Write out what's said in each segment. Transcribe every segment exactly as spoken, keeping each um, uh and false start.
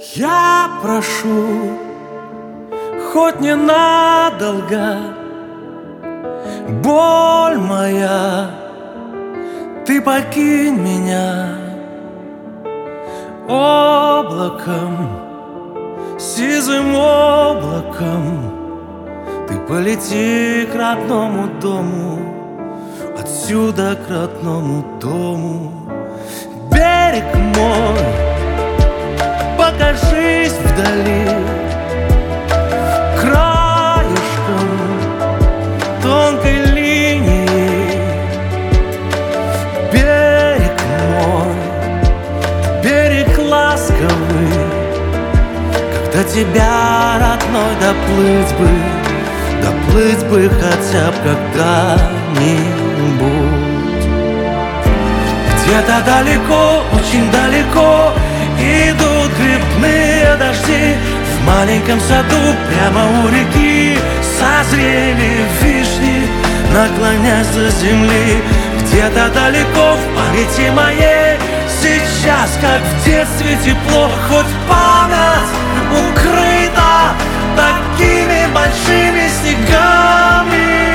Я прошу, хоть ненадолго, боль моя, ты покинь меня. Облаком, сизым облаком ты полети к родному дому, отсюда к родному дому. Берег мой, покажись вдали, краешком тонкой линии. Берег мой, берег ласковый, когда тебя, родной, доплыть бы, доплыть бы хотя бы когда-нибудь. Где-то далеко, очень далеко идут грибные дожди. В маленьком саду прямо у реки созрели вишни, наклонясь до земли. Где-то далеко в памяти моей сейчас, как в детстве, тепло, хоть память укрыта такими большими снегами.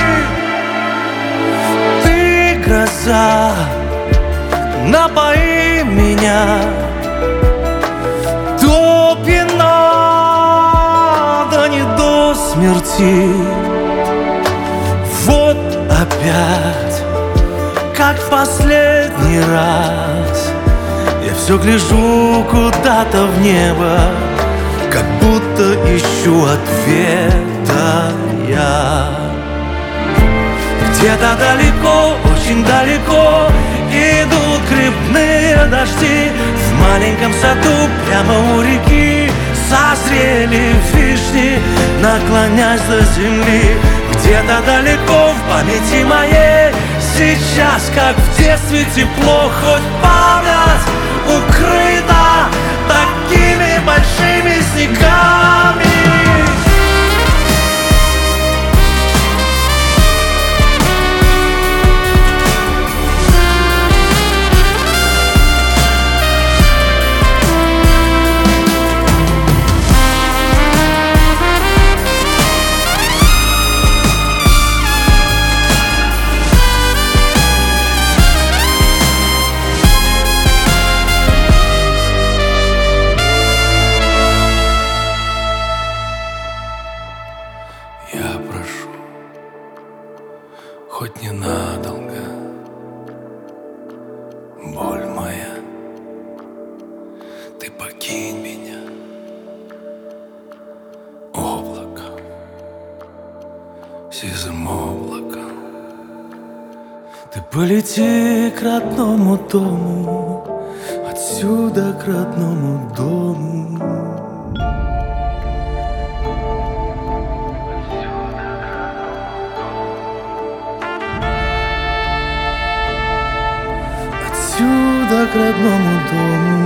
Ты гроза, напои меня до пьяна, да не до смерти. Вот опять, как в последний раз, я все гляжу куда-то в небо, как будто ищу ответа я. Где-то далеко, очень далеко идут грибные дожди. В маленьком саду прямо у реки созрели вишни, наклонясь до земли. Где-то далеко в памяти моей сейчас, как в детстве, тепло, хоть память укрыта такими большими снегами. Я прошу, хоть ненадолго, боль моя, ты покинь меня. Облаком, сизым облаком ты полети к родному дому, отсюда к родному дому. Отсюда к родному дому.